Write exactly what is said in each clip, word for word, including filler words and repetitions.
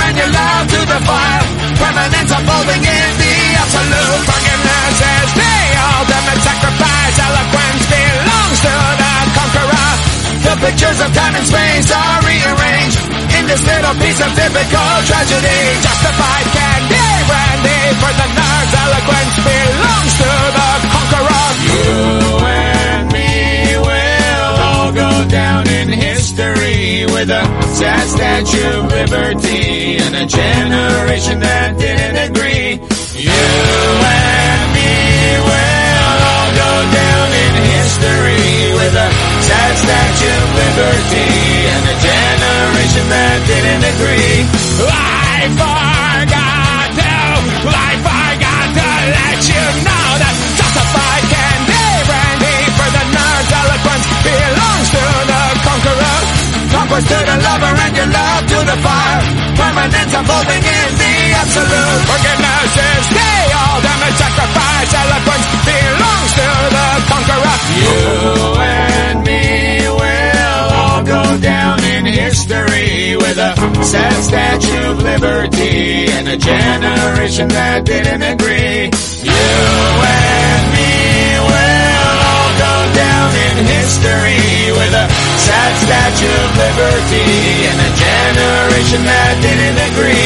and your love to the fire. Permanence unfolding in the absolute. Forgiveness is the ultimate sacrifice. Eloquence belongs to the conqueror. The pictures of time and space are rearranged in this little piece of typical tragedy. Justified candy brandy for the nerds. Eloquence belongs to the conqueror. You and me will all go down in history with a sad Statue of Liberty and a generation that didn't agree. You and me will all go down in history with a sad Statue of Liberty and a generation that didn't agree. I forgot to, I forgot to let you know that justified candy brandy for the nerds. Eloquence belongs to the conqueror. Conquest to the lover and your love to the fire. Permanence unfolding in the absolute. Forgiveness is the ultimate sacrifice. Eloquence belongs to the conqueror. You and me will all go down in history with a sad Statue of Liberty and a generation that didn't agree. You and me will all go down in history with a sad Statue of Liberty and a generation that didn't agree.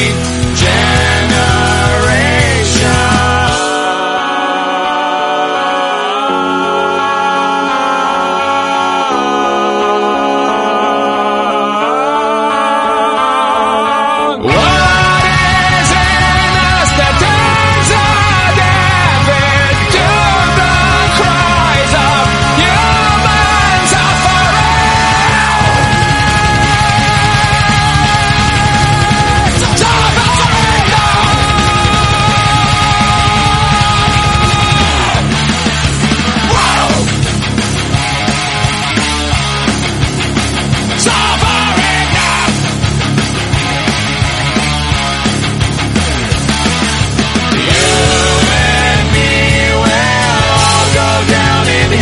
Generation.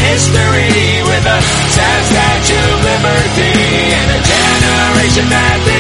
History with a sad Statue of Liberty and a generation that